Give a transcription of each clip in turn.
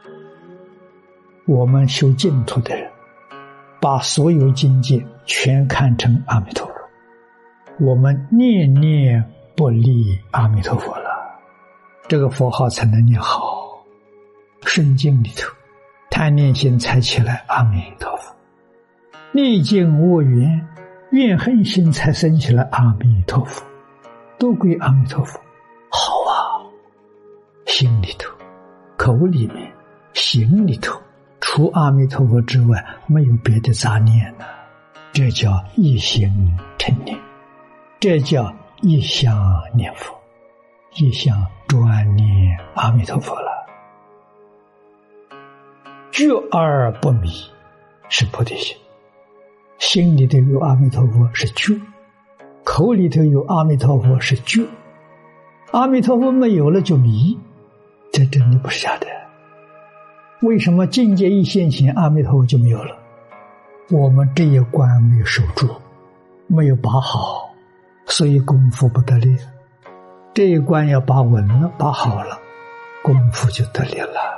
我们修净土的人，把所有境界全看成阿弥陀佛，我们念念不离阿弥陀佛了，这个佛号才能念好。圣经里头，贪念心才起来阿弥陀佛，逆境恶缘怨恨心才生起来阿弥陀佛，都归阿弥陀佛。好啊，心里头、口里面、行里头，除阿弥陀佛之外没有别的杂念了，这叫一心称念，这叫一向念佛，一向专念阿弥陀佛了。觉而不迷是菩提心，心里头有阿弥陀佛是觉，口里头有阿弥陀佛是觉，阿弥陀佛没有了就迷，这真的不是假的。为什么境界一现前阿弥陀佛就没有了？我们这一关没有守住，没有把好，所以功夫不得力。这一关要把稳了，把好了，功夫就得力了。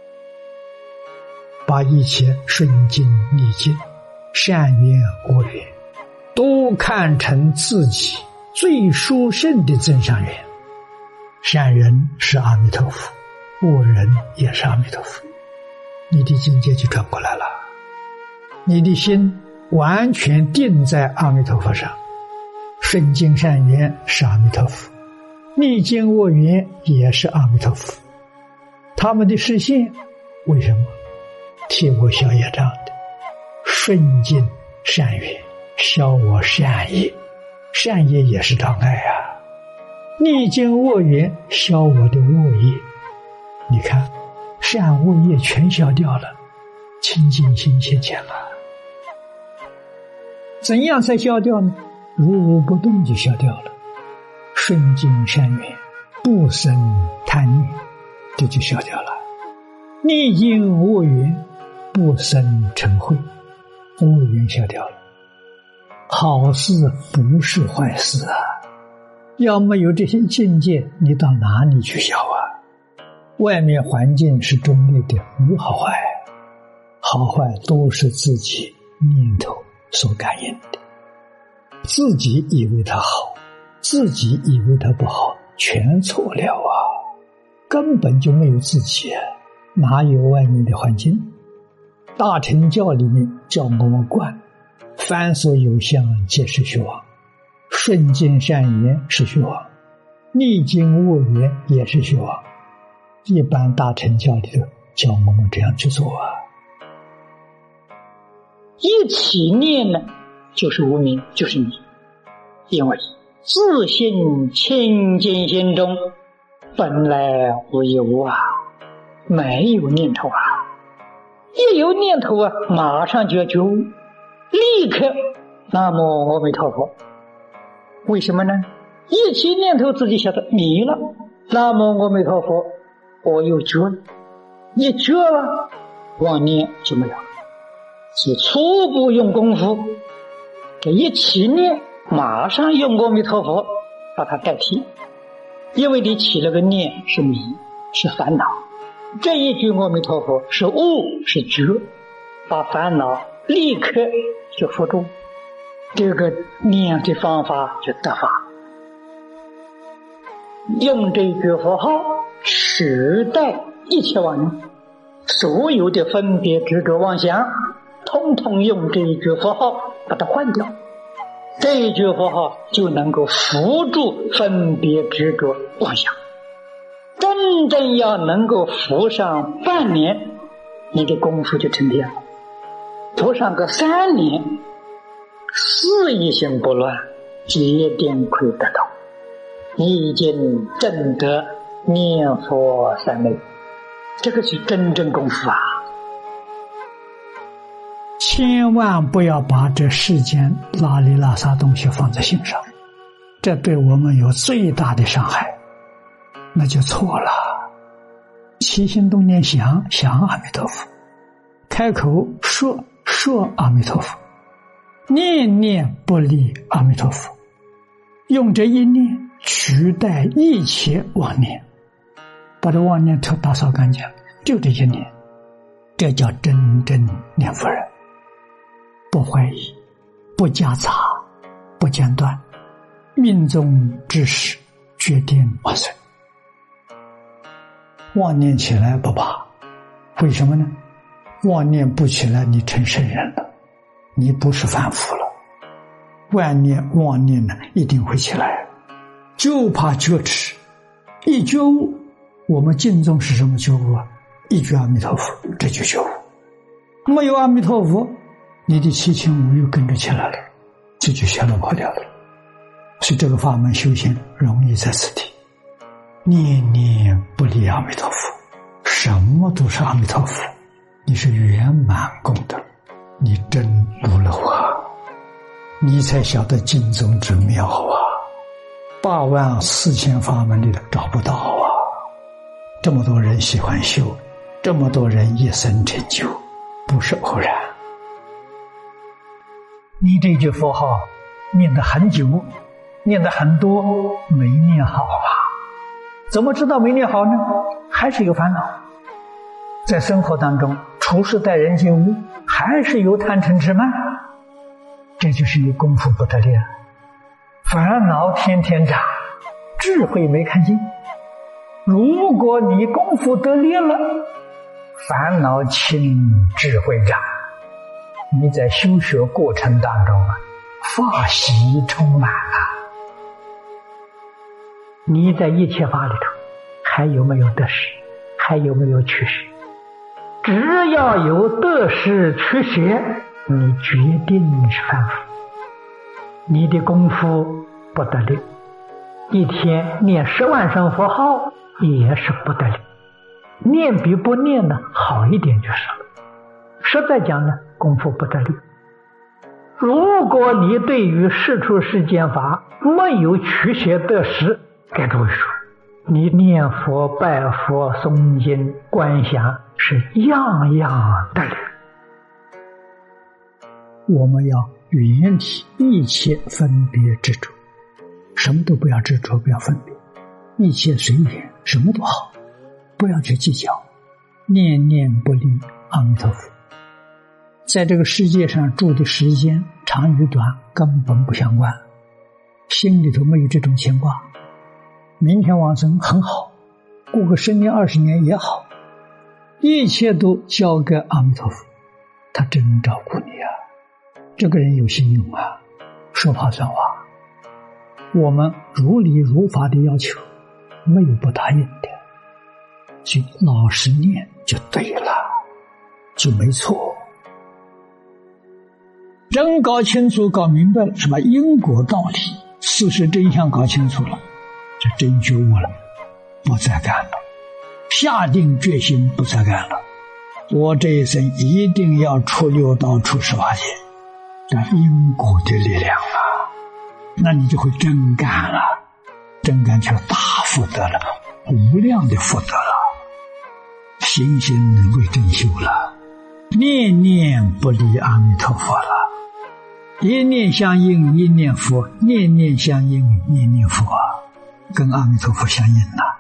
把一切顺境逆境、善缘恶缘都看成自己最殊胜的增上缘。善人是阿弥陀佛，恶人也是阿弥陀佛，你的境界就转过来了，你的心完全定在阿弥陀佛上。顺境善缘是阿弥陀佛，逆境恶缘也是阿弥陀佛，他们的实现为什么？替我消业障的。顺境善缘消我善业，善业也是障碍啊。逆境恶缘消我的恶业，你看善恶业全消掉了，清净心现前了。怎样才消掉呢？如如不动就消掉了。顺境善缘不生贪念，这就消掉了。逆境恶缘不生嗔恚，恶缘消掉了。好事不是坏事啊，要没有这些境界，你到哪里去消啊？外面环境是中立的，无好坏，好坏都是自己念头所感应的。自己以为它好，自己以为它不好，全错了啊！根本就没有自己，哪有外面的环境？大乘教里面叫我们观，凡所有相皆是虚妄，顺境善缘是虚妄，逆境恶缘也是虚妄。一般大乘教里头叫我们这样去做啊。 一起念呢，就是无明，就是你。因为自性清净心中本来无一物啊，没有念头啊。一有念头啊，马上就要觉悟，立刻南无阿弥陀佛。为什么呢？一起念头自己晓得迷了，南无阿弥陀佛，我又觉了，一觉了，妄念就没有了。是初步用功夫，这一起念，马上用阿弥陀佛把它代替，因为你起了个念是迷，是烦恼。这一句阿弥陀佛是悟，是觉，把烦恼立刻就扶住，这个念的方法就得法。用这句佛号取代一切妄念，所有的分别执着妄想通通用这一句佛号把它换掉，这一句佛号就能够扶住分别执着妄想。真正要能够扶上半年，你的功夫就成片了。扶上个3年，事一心不乱，一定可以得到。你已经证得念佛三昧，这个是真正功夫啊！ 千万不要把这世间拉里拉撒东西放在心上，这对我们有最大的伤害，那就错了。起心动念想阿弥陀佛，开口说阿弥陀佛，念念不离阿弥陀佛，用这一念取代一切妄念，把这妄念都打扫干净，就这一念， 这叫真正念佛人，不怀疑，不夹杂，不间断，命中之时决定往生。妄念起来不怕，为什么呢？妄念不起来，你成圣人了，你不是凡夫了。妄念呢，一定会起来，就怕觉迟。一觉悟，我们净宗是什么觉悟啊？一句阿弥陀佛，这就觉悟。没有阿弥陀佛，你的七情五欲跟着起来了，这就全都跑掉了。所以这个法门修行容易在此地，念念不离阿弥陀佛，什么都是阿弥陀佛，你是圆满功德，你真入了啊，你才晓得净宗之妙啊！84000法门里找不到啊！这么多人喜欢修，这么多人一生成就，不是偶然。你这句佛号念得很久，念得很多，没念好啊！怎么知道没念好呢？还是有烦恼，在生活当中处事待人接物，还是有贪嗔痴慢，这就是你功夫不得力了，烦恼天天长，智慧没看见。如果你功夫得力了，烦恼轻，智慧长，你在修学过程当中法喜充满了。你在一切法里头还有没有得失，还有没有取舍？只要有得失取舍，你决定是凡夫，你的功夫不得力，一天念10万声佛号也是不得力，念比不念呢好一点就是了。实在讲呢，功夫不得力。如果你对于世出世间法没有取舍得失，该诸位说，你念佛拜佛诵经观想是样样得力。我们要远离一切分别执着，什么都不要执着，不要分别，一切随缘，什么都好，不要去计较，念念不离阿弥陀佛。在这个世界上住的时间长与短根本不相关，心里头没有这种牵挂，明天往生很好，过个10年20年也好，一切都交给阿弥陀佛，他真照顾你啊！这个人有信用啊，说话算话。我们如理如法的要求，没有不答应的，所以老实念就对了，就没错。真搞清楚搞明白了什么因果道理，事实真相搞清楚了，这真觉悟了，不再干了，下定决心不再干了。我这一生一定要出6道出18界，这因果的力量啊，那你就会真干了，真干就大福德了，无量的福德了，心心为真修了，念念不离阿弥陀佛了，一念相应一念佛，念念相应念念佛，跟阿弥陀佛相应了。